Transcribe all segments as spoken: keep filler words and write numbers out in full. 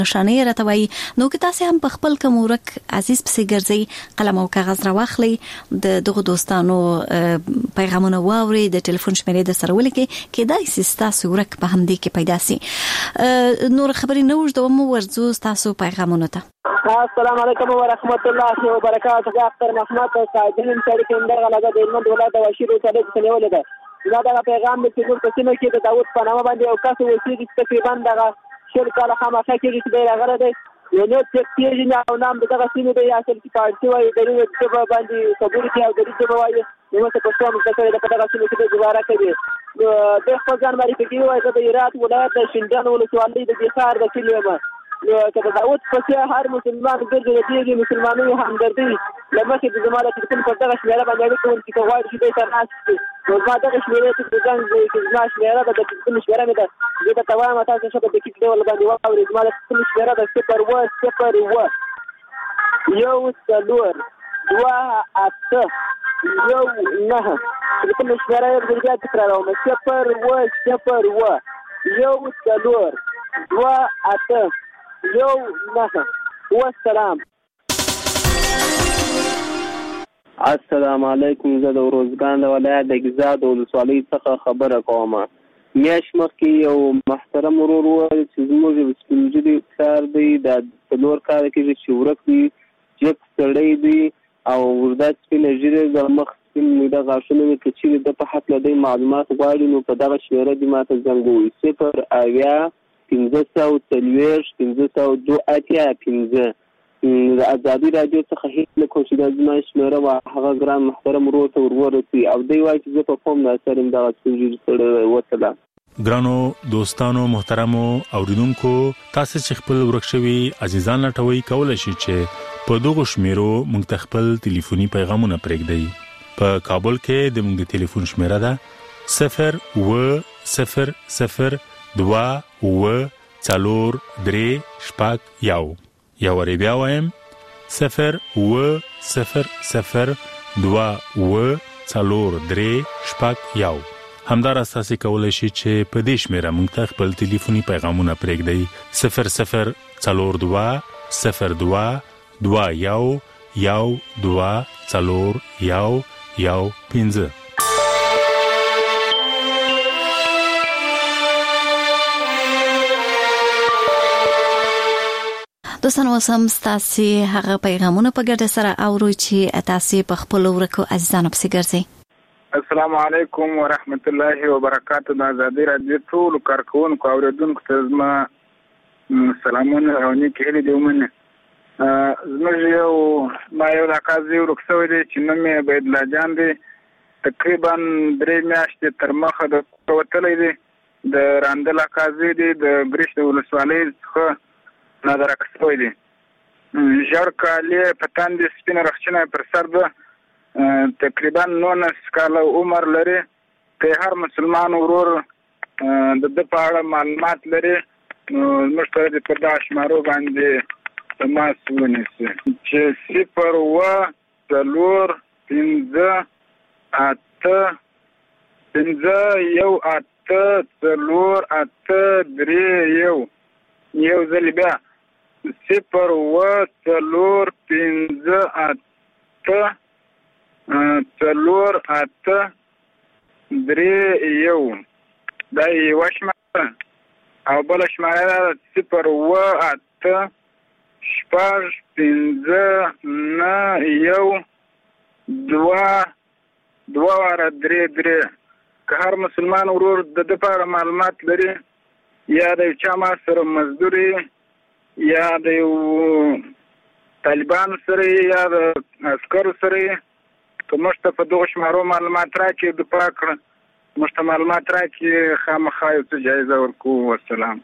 نشانه راته وایي. نو که تاسو هم په خپل کوم ورک عزیز پسې ګرځي قلم او کاغذ راواخلي د دغه دوستانو پیغامونه واوري د ټلیفون شمیرې د سره ولیکي کېدای شي تاسو ورک په همدې کې پیدا سي. نور خبرې نه وژدوم ورځو تاسو پیغامونه ته. السلام علیکم ورحمت الله وبرکاته. ډاکټر محمد صادقین سړي کې اندر د هلمند ولایت د واشیر ولسوالۍ څخه نیولې ده. دا د پیغام د چې په سیمه کې د داوود په نامه باندې یو کس اوسېږي چې تقریبا دغه شل کاله خامخا کېږي چې دی راغلی دی. یو نو چې پیژني او نام دغه سیمې دی اصل کې پارټي وایي د دې ژبه باندې خبرې کوي او د دې ژبه وایي نو څه په څوم څه کوي د دغه سیمې کې گزاره کوي. د خپل ځان باندې کوي وایي د هرات ولایت د شینډان ولسوالۍ د بخار د کلیمه نو که داوود په هر مسلمان ګرځي د دې مسلمانانو همدردي لمخې د زماله چې په دغه شمیره باندې کوم چې کوي چې به تر ناس نو ما دغه شمیره چې د ځان د ځما شمیره د کوم شمیره مې ده د توام تاسو څخه د کیک ډول باندې واوري زماله کوم شمیره د صفر و صفر و یو څلور دوا اته یو نه د کوم شمیره د بیا تکراروم صفر و صفر و یو څلور دوا اته یو نه. والسلام. السلام علیکم. زه د روزګان د ولایت د ګیزاد ولسوالۍ څخه خبره کوم. میاشت مخکې یو محترم ورور وویل چې زموږ سپین ږیري پلار دی دا څلور کاله کېږي چې ورک دی جګ سړی دی او ورده سپینه ږیره د مخ سپین میده غاښونه مې که چیرې ده په هکله دی معلومات غواړي نو په دغه شمېره دې ما ته زنګ ووایي صفر اویا پنځه سوه څلوېښت پنځه سوه دوه اتیا پنځه. د ازادي راډیو څخه هیڅ نه کوم چې دا زما شمېره وه هغه ګران محترم ورور ته ور ورسوي او دی وایي چې زه په قوم ناصر یم دغه سپین ږیري سړی وسلام. ګرانو دوستانو محترمو اوریدونکو تاسو چې خپل ورک شوي عزیزان لټوي کولای شئ چې په دغه شمیرو موږ ته خپل ټلیفوني پیغامونه پرېږدئ. په کابل کې د موږ ټلیفون شمیره ده صفر و صفر صفر دوا و څلور درې شپږ یو. یا وری بیا وایم صفر و صفر صفر دوا و څلور درې شپږ یو. همدارس تاسو کولای شئ چې په دې شمیره موږ ته خپل ټلیفوني پیغامونه پرېږدئ صفر صفر څلور دوا صفر دوا دوا یو یو دوا څلور یو یو پنځه. دوستانو سم تاسو هغه پیغامونه په ګډه سره اورو چې تاسو په خپل ورکو عزیزانو پسې ګرځي. السلام علیکم ورحمت الله وبرکاته. د ازادي راډیو ټول کارکونکو اوریدونکو ته زما سلامونه او نیک هیلې دي ومنه. زموږ یو ما یو د قاضي ورکسوی دی چې نوم یې عبیدالله جان دی تقریبا درې میاشتې تر مخه د وتلی دی د راندله قاضي دی د ګریش د ولسوالۍ څخه نظر اکسوی دی ژړ کالې په تاندې سپینه رخچینه پر سر ده تقریبا نولس کاله عمر لري که هر مسلمان ورور د ده په اړه معلومات لري موږ ته د په دغه شمارو باندې تماس ونیسي چې صفر اوه څلور پنځه اته پنځه یو اته څلور اته درې یو یو ځل بیا صفر اوه څلور پنځه اته څلور اته درې یو دا یوه شماره او بله شماره ده صفر اوه اته شپږ پنځه نه یو دوه دوه واره درې درې. که هر مسلمان ورور د ده په اړه معلومات لري یا د یو چا ما سره مزدوري یا د یو طالبانو سره یا د عسکرو سره که موږ ته په دغو شمارو معلومات راکړي دفاع کړه موږ ته معلومات راکړي خامخا یو څه جایزه ورکوو. والسلام.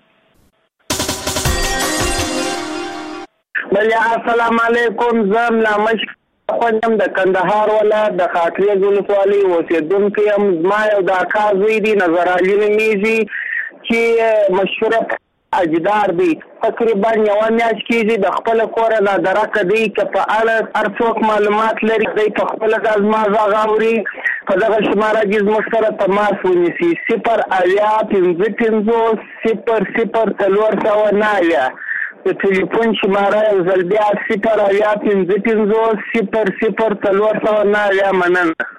بله السلام علیکم. زه ملامش خوندم د کندهار ولایت د خاکریز ولسوالۍ اوسېدونکی یم. زما یو د اکا زوی دی نظر علي نومیږي چې مشهوره اجدار دی تقریبا یوه میاشت کېږي د خپله کوره دا درکه دی که په اړه هر څوک معلومات لري دی په خپله دا زما غږ اوري په دغه شماره کې زموږ سره تماس ونیسي صفر اویا پنځه پنځوس صفر صفر څلور سوه نه اویا د ټلیفون شماره یو ځل بیا صفر اویا پنځه پنځوس صفر صفر څلور سوه نه اویا. مننه.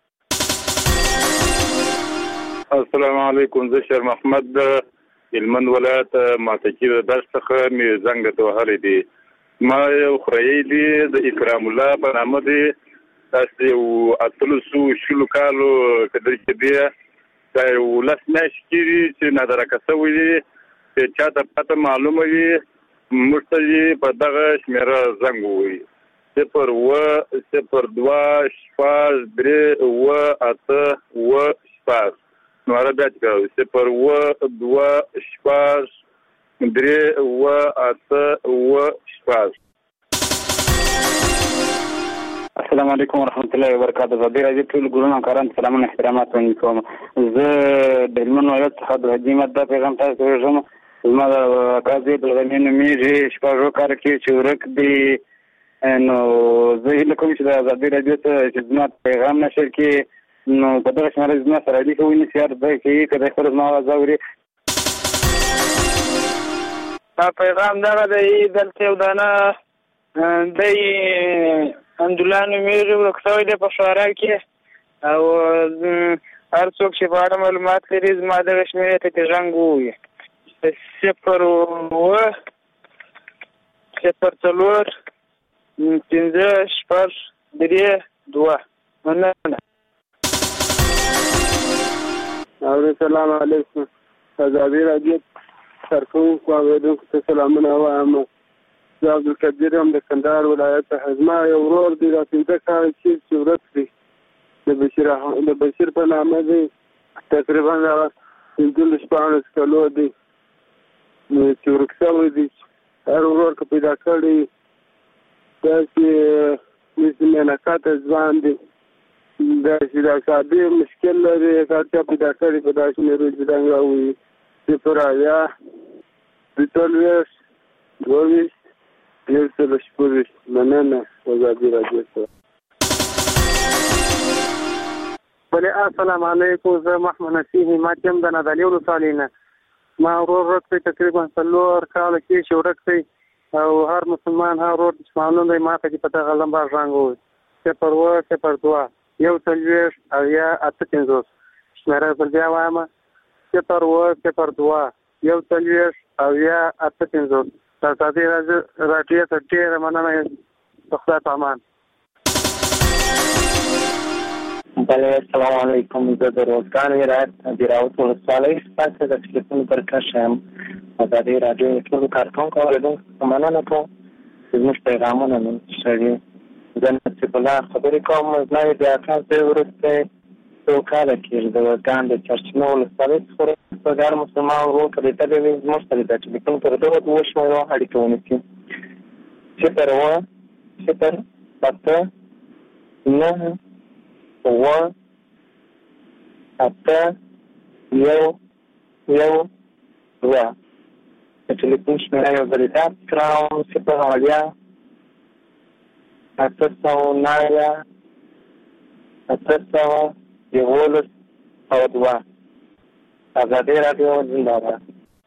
السلام علیکم. زه شیر محمد د هلمند ولایت ماتکي د درس څخه مې زنګ ته وهلی دی. ما یو خوريي دی د اکرام الله په نامه دی. تاسو یو اتلسو شلو کالو کدر کې دی دا یو لس میاشتې کېږي چې نادرکه شوی دی چې چاته پته معلومه وي موږ ته یې په دغه شمېره زنګ ووایي صفر اووه صفر دوه شپږ درې اووه اته اووه شپږ. نمره بیا تکراروي صفر اووه دوه شپږ درې اووه اته اووه شپږ. السلام علیکم ورحمت الله وبرکاته. ازادي راډیو ټول ګورونو همکارانو سلامونه احترامات وړاندې کوم. زه د هلمند ولایت څخه د حاجي احمد دا پیغام تاسو ته ورسوم. زما د قاضي بلغني نومېږي شپږو کال کې چې ورک دی نو زه هیله کوم چې د ازادي راډیو ته چې زما پیغام نشر کړي نو په دغه شمېره زما سره اړیکه ونیسي هر ځای کې که دی خپل زما اواز اوري. دا پیغام دغه دی دلته یو دانه دی حمدالله نومېږي ورک شوی دی په شورا کې او هر څوک چې په اړه معلومات لري زما دغه شمېرې ته ترې زنګ ووایي صفر اووه صفر څلور پنځه شپږ درې دوه. مننه. السلام علیکم. ازادي راډیو کارکوونکو اورېدونکو ته سلامونه وایم. زه عبدالقدیر یم د کندهار ولایت څخه. زما یو ورور دی دا پنځه کاله چې ورک دی د بشیر د بشیر په نامه دی تقریبا هغه پنځلس شپاړس کلو دی چې ورک شوی دی. هر ورور که پیدا کړی داسې داسې مینکاته ځوان دی داسې د اعصابي مشکل لري که هر چا پیدا کړي په داسې شمېرو چې دنګه ووایي صفر اویا دوه څلوېښت دوه ویشت یو سل شپږ ویشت. مننه. ازادي راډیو سره. بله السلام علیکم. زه محمد نصیح همت یم د نادعلي ولسوالۍ نه. ما ورور ورک دی تقریبا څلور کاله کې چې ورک دی او هر مسلمان هر ورور چې معلوم دی ما ته چې په دغه لمبر زنګ ووایي صفر اووه صفر دوه یو څلوېښت اویا اته پنځوس. شمېره بل بیا وایم صفر اووه صفر دوه یو څلوېښت اویا اته پنځوس. د ازادي راډیو ته ډېره مننه. په خدای په امان. بله السلام علیکم. زه د روزګان ولایت د راوت ولسوالۍ څخه د ټلیفون پرکش یم. ازادي راډیو د ټولو کارکوونکو اورېدونکو ته مننه کوم چې زموږ پیغامونه منتشروي. زه نصیب الله خبرې کوم. زما یې د اکا زوی وروستی څو کاله کېږي د روزګان د چرچینو ولسوالۍ څخه ورسته هر مسلمان ورور که لیدلی وي زموږ سره د ټلیفون پر دغه دوه شمېرو اړیکه ونیسي صفر اووه صفر اته نهه اووه اته یو یو دوه. د ټلیفون شمېره یو ځل یاد کړم صفر اویا اته سوه نه اویا اته سوه یولس او دوه. ازادي راډیو زنده باد.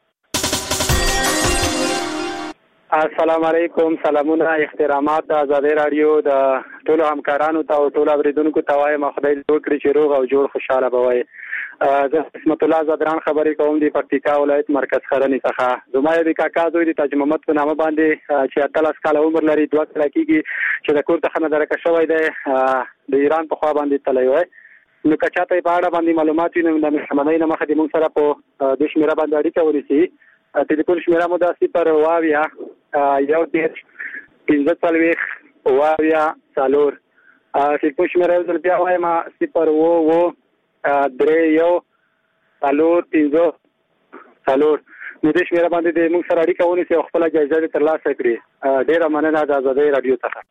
السلام علیکم. سلامونه احترامات د ازادي راډیو د ټولو همکارانو ته او ټولو اورېدونکو ته وایم خدای دې وکړي چې روغ او جوړ خوشحاله به وئ. زه قسمت الله زدران خبرې کوم د پکتیکا ولایت مرکز خرنې څخه. زما د کاکا زوی د تاج محمد په نامه باندې چې اتلس کاله عمر لري دوه کاله کېږي چې د کور څخه نادرکه شوی دی د ایران په خوا باندې تللی وی. نو که چاته یې په اړه باندې معلومات وي نو د مهربانۍ نه مخه دې موږ سره په دې شمېره باندې اړیکه ونیسي. ټلیفون شمېره مو دا صفر اووه اویا یو دېرش پنځه څلوېښت اووه اویا څلور. ټلیفون شمېره یو ځل بیا وایم صفر اووه اووه درې یو څلور پنځه څلور. نو دې شمېره باندې دې موږ سره اړیکه ونیسي او خپله جایزه دې ترلاسه کړي. ډېره مننه د ازادۍ راډیو څخه.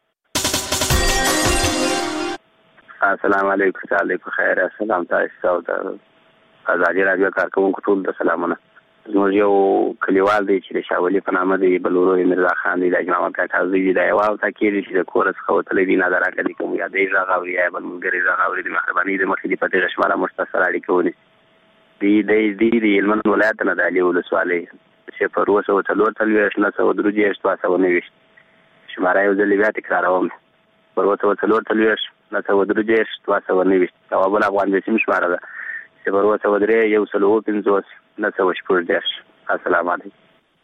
السلام علیکم. وعلیکم خیر. السلام تاسو ته ازادي راډیو کارکوونکو ټول ته سلامونه. زموږ یو کلیوال دی چې د شاولي په نامه دی بل ورور یې مرزا خان دی د اجماع کاکا زوی دی. دا یوه هفته کېږي چې د کوره څخه وتلی دی نادراکه دی که مو یادۍ غږ اوري یا بل ملګري غږ اوري د مهربانۍ د مخې دې په دغه شماله موږ ته سره اړیکه ونیسي. دی دی دی د هلمند ولایت نه د علي ولسوالۍ صفر اوه سوه څلور څلوېښت نهه سوه درې دېرش دوه سوه نهویشت. شماره یو ځل بیا تکراروم پر اوه سوه څلور څلوېښت نهه سوه درې دېرش دوه سوه نهویشت. او بل افغان د سیم شماره ده صفر اوه سوه درې یو سل اوه پنځوس نهه سوه شپږ دېرش. السلام علیکم.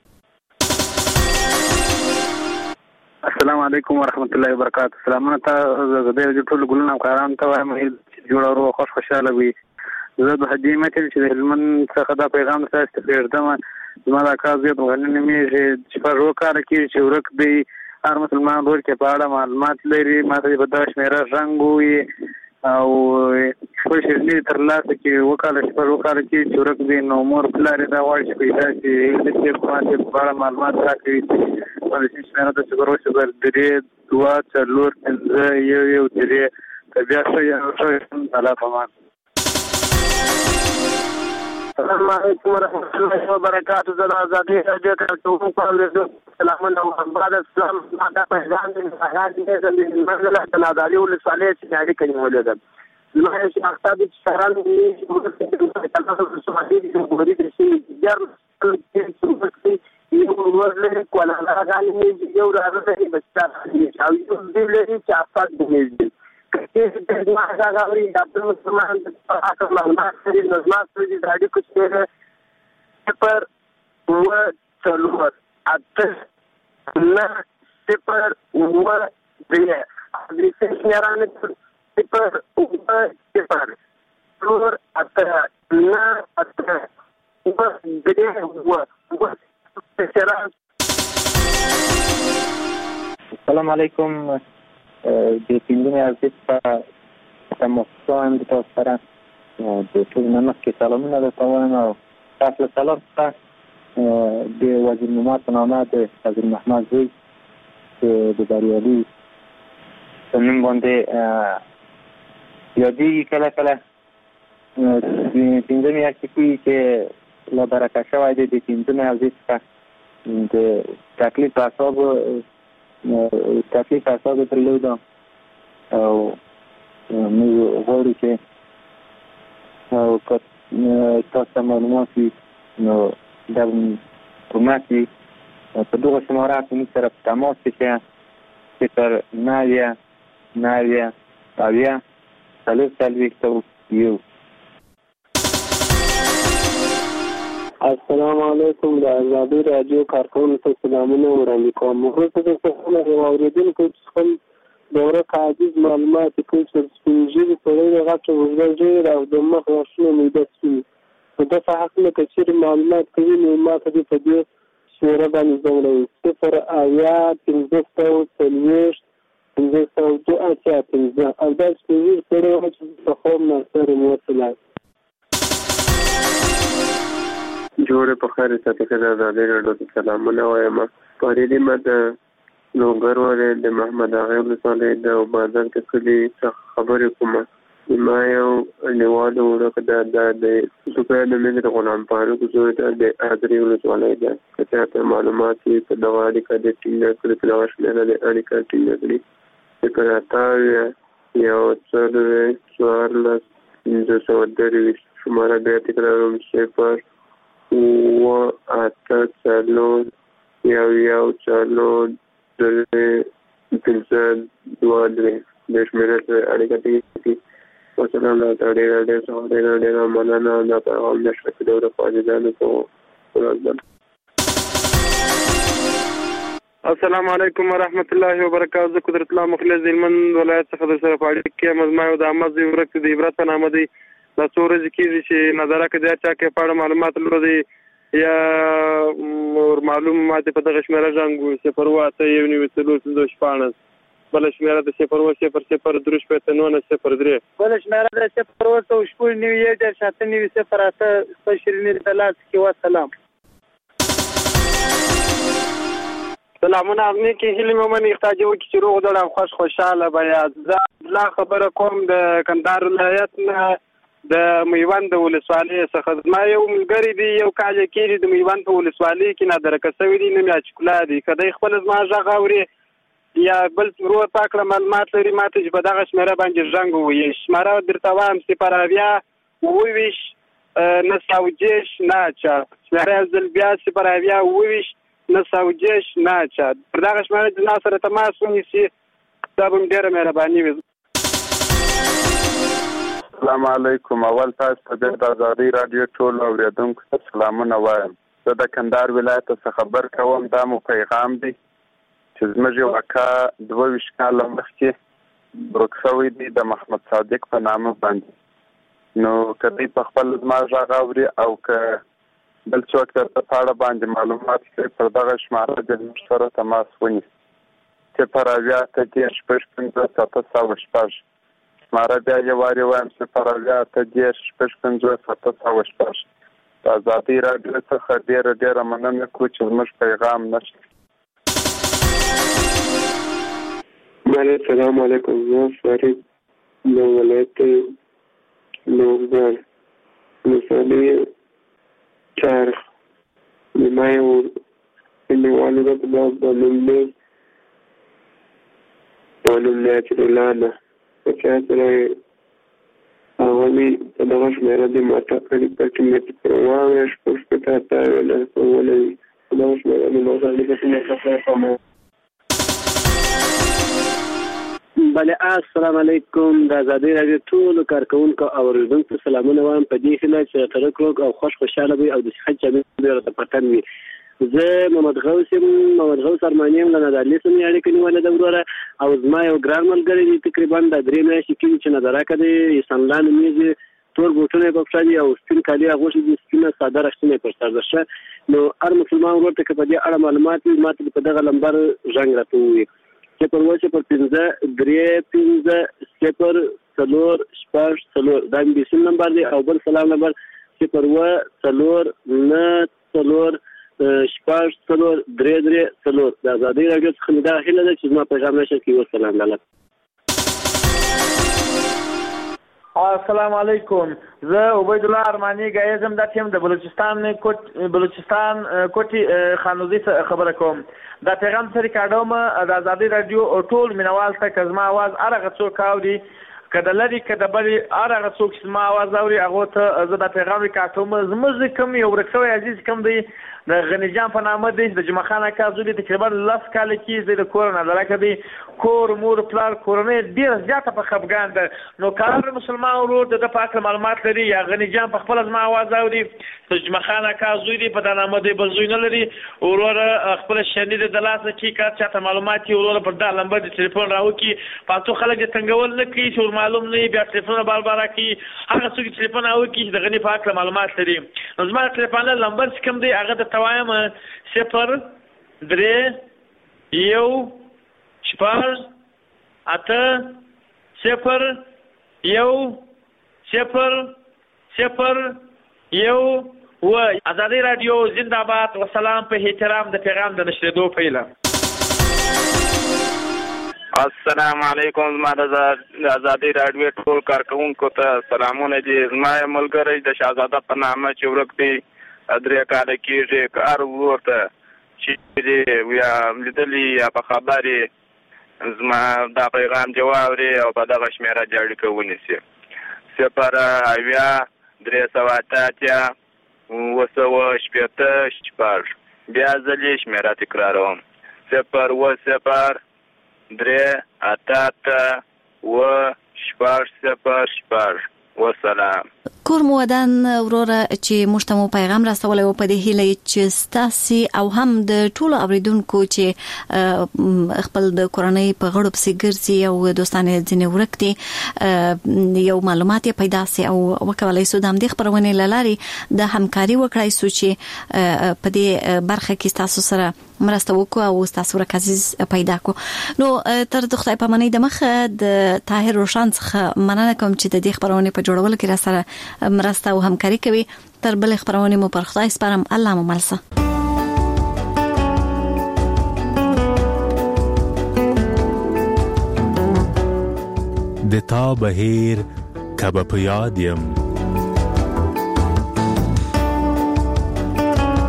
السلام علیکم ورحمت الله وبرکاته. سلامونه ته د ټولو ګلونو همکارانو ته وایم چې جوړ او خوش خوشاله وي. زه د حجي متل چې د هلمند څخه دا پیغام تاسو ته پرېږدم. زما دا کار زیات مغني نومېږي چې په روغ کار کې چې ورک دی هر مسلمان ورور کې په اړه معلومات لري. ما ته به دا شمېره رنګ ووي او خپل شیرني ترلاسه کړي وکاله چې په روغ کار کې چې ورک دی نو مور پلار یې دا غواړي چې پیدا شي چې ما ته په اړه معلومات راکړي. پالیسي شمېره د صفر اوه صفر درې دوه څلور پنځه یو یو درې که بیا ښه یو ښه الله پامان. السلام علیکم ورحمت الله وبرکاته. زه د ازادي راډیو کارکوونکو اورېدونکو سلامونه وایم. بعد السلام زما دا پیغام دی هغه دی د هلمند ولایت د نادعلي ولسوالۍ څخه اړیکه نیولې ده. زما یو شخصا دي چې سهاران دي چې موږ ولسوالۍ د جمهوري د شي ګرم یو ورلې کولاله غالي یو راځي بچا او یو دې لري چې افاد دې کله چې ما هغه غوړي د خپل مسلمان په حق معلومات لري نو ما څه دې اړیکو چې پر و څلور اته نه صفر و درې د سیسنرانه صفر و صفر څلور اته نه اته و درې و و. السلام علیکم. د پنځمې ارزښت په تماسو هم د تاسو سره د ټول نه مخکې سلامونه درته وایم او تاسو له سلام څخه د وزیر نعمت په نامه د وزیر محمد زوی چې د بریالي په نوم باندې یادېږي کله کله د پنځمې ارزښت چې له برکه شوی دی د پنځمې ارزښت څخه د تکلیف اعصابو تکلیف اعصابو درلوده او موږ غواړو چې او که تاسو ته معلومات وي نو دا کومک وي په دغه شماره کې موږ سره په تماس کې صفر نهه نهه اویا څلور څلوېښت یو. السلام علیکم. د ازادي راډیو کارکوونکو ته سلامونه وړاندې کوم. وروسته د څه یو اورېدونکو چې خپل د ورک عاجز معلومات کوي چې سپین ږیري سړی غټه اوږده ږیره او د مخ غاښونه میده سپین نو ده په هکله که چېرې معلومات کوي نو ما ته دې په دې شمېره باندې ځوړوي صفر اویا پنځه سوه څلوېښت پنځه سوه دوه اتیا پنځه او دا سپین ږیري سړی وایي چې په خوب ناستر یم. وسلام. جوړه په خیر ساتي کې د ازادي راډیو ته سلامونه وایم. پارېدې ما د لوګر ولې د محمد اغا ولسوالۍ د بازار کې کلي څخه خبرې کوم. ما یو نیواله ورکه د د سپه د مې د غلام فاروق زوی د ازادي ولسوالۍ ده. که ته معلومات په دغه اړیکه د ټینګ کړي په دغه شمېره د اړیکه ټینګ کړي فکر اته یو څلور څوارلس پنځه سوه درویشت شماره بیا تکراروم صفر و اته څلور یو یو څلور درې پنځه دوه درې د شمېرې سره اړیکه ټینګ کړي. وسلام له ډېره ډېره څخه ډېره ډېره مننه. دا پیغام د شرکت ډوره فاجدانو په السلام علیکم ورحمت الله وبرکاته. زه قدرت الله مخلص د هلمند ولایت څخه در سره په اړیکه کې یم. زما یو د احمد زوی ورک د عبرت په نامه دی. دا څو ورځې کېږي چې نظره که د هر چا کې په اړه معلومات لري یا ور معلوم ماته په دغه شمېره زنګ صفر اوه اته یو نوي څلور پنځوس شپاړس. بله شمېره د صفر اوه صفر صفر درې شپېته نولس صفر درې. بله شمېره د صفر اوه سوه شپږ نوي یو دېرش اته نوي صفر اته خپل شیریني د لاس کې. وسلام. سلامونه امني کې هیله مې من احتاج وکړي چې روغ دړم خوش خوشاله بیا. زه لا خبره کوم د کندهار ولایت نه د میوند ولسوالۍ څخه. زما یو ملګری دی یو کال کېږي د میوند په ولسوالۍ کې نادرکه سوی دی نوم یې اچکلا دی. که دی خپل زما غږ اوري یا بل ورور پاکړه معلومات لري ما ته چې په دغه شمېره باندې زنګ ووهي. شمېره درته وایم صفر اویا اووه ویشت نساوجيش ناچا شماره ځل بیا صفر اویا اوويشت نساوجيش ناچا پر دغه شماره د ناصر تماس ونیسي دا به ډیره مهرباني وي. السلام علیکم. اول تاسو ته د آزادۍ رادیو ټول اوریدونکو ته سلامونه وایم. زه د کندهار ولایت څخه خبر کوم. دا مو پیغام دی چې زموږ یو اکا دوه ویشت کاله مخکې ورک شوی دی د محمد صادق په نامه باندې. نو که دوی په خپل زما غږ اوري او که بل څوک درته په اړه باندې معلومات کوي پر دغه شماره د موږ سره تماس ونیسي. صفر اویا اته دېرش شپږ پنځه سته سوه شپږ. شماره بیا یو وارې وایم صفر اویا اته دېرش شپږ پنځه سته سوه شپږ. د آزادۍ راډیو څخه ډېره ډېره مننه کوو چې زموږ پیغام نشته. السلام علیکم. زه فرید د ولایت نوزار مثالي چارخ د ما یو نړیوالو ده په دا نوم دی په نوم دی اچرلانا په چا سره هغه مې په دغه شمېره دې ما ټاکلي کړه چې مې پر واورې شپږ شپېته اته اویا ولوي په دغه شمېره دې ما ټاکلي کړه چې مې ټاکلی کوم. بله السلام علیکم. د آزادۍ راډیو ټولو کارکوونکو او اورېدونکو ته سلامونه وایم په دې هیله چې ترک روغ او خوش خوشحاله وي او د صحت جامې ډېره ته پتن وي. زه محمد غوث یم محمد غوث ارماني یم له نادعلي څخه مې اړیکه نیولې ده وروره او زما یو ګران ملګری دی تقریبا د درې میاشتې کېږي چې نظراکه دی احسان الله نومیږي. تور بوټونه یې په پښه دي او سپین کالي اغوښتي دي سپینه ساده رښتینه یې په سر ده. نو هر مسلمان ورور ته که په دې اړه معلومات وي ما ته په دغه لمبر زنګ راته ووایي صفر اووه صفر پنځه درې پنځه صفر څلور شپږ څلور. دا مې بېسیم نمبر دی او بل سلام نمبر صفر اووه څلور نهه څلور شپږ څلور درې درې څلور. د آزادۍ راډیو څخه مې دا هیله ده چې زما پیغام نشر کړي. والسلام لاله. السلام علیکم. زه عبید الله ارمانی ګایزم دا ټیم د بلوچستان کوټ بلوچستان کوټي خانوزي خبره کوم. دا پیغام سره کاډوم د آزادۍ راډیو ټول مینوال ته کزما आवाज هغه څوک اوري کله لري کله بل هغه څوک چې ما आवाज اوري هغه ته زه دا پیغام کاټوم. زموږ کوم یو ورکوي عزیز کوم دی د غنی جان په نامه دی د جمعه خان کازولي تقریبا لس کال کې د کورونا لکه دی کور مور پلار کورونه ډیر زیاته په خپګان ده. نو کار مسلمان ورور د پاک معلومات لري یا غنی جان په خپل زما आवाज اوري د جمعه خان کازولي په نامه دی بل زوی نه لري ورور خپل شنید د لاسه کې کار چاته معلومات ورور پر دا لمبر د ټلیفون راو کې پاتو خلک څنګهول نه کوي چې معلوم نه بیا ټلیفون بار بار کوي هغه څوک ټلیفون او کې د غنی پاک معلومات لري. نو زما ټلیفون لمبر کوم دی هغه د توایم صفر درې یو شپږ اته صفر یو صفر صفر یو و. آزادۍ راډیو زنده‌باد. وسلام په احترام د پیغام د نشریدو پیله. السلام علیکم. زما د آزادۍ راډیو ټول کارکوونکو ته سلامونه دي. زما ملګری د شهزاده په نامه چې ورک دی درې کاله کېږي که هر ورته چې یا لیدلي یا په خبرې زما دا پیغام دې واوري او په دغه شمېره دې اړیکه ونیسي. صفر اویا درې سوه اته اتیا اووه سوه شپېته شپږ. بیا ځل یې شمېره تکراروم صفر اووه صفر درې اته اته اووه شپږ صفر شپږ. والسلام. کور مو ودان وروره چې موږ ته مو پیغام راستولی و په دې هیله چې ستاسې او هم د ټولو اوریدونکو چې خپل د کورنۍ په غړو پسې ګرځي او دوستان یې ځینې ورک دي یو معلومات یې پیدا سي او وکولی سو د همدې خپرونې له لارې د همکاري وکړای سو چې په دې برخه کې ستاسو سره مرسته وکړو او ستاسو ورک عزیز پیدا کو. نو تر د خدای په منۍ د مخه د طاهر روشن څخه مننه کوم چې د دې خپرونې په جوړولو کې را سره مرسته او همکاري کوي. تر بل خبرونه مو پر خدای سپارم. الله مو ملسه. د تا بهیر کبه په یاد یم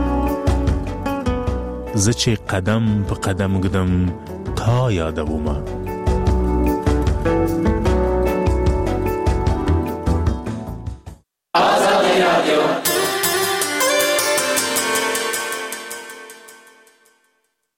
زه چې قدم په قدم ګدم تا یادومه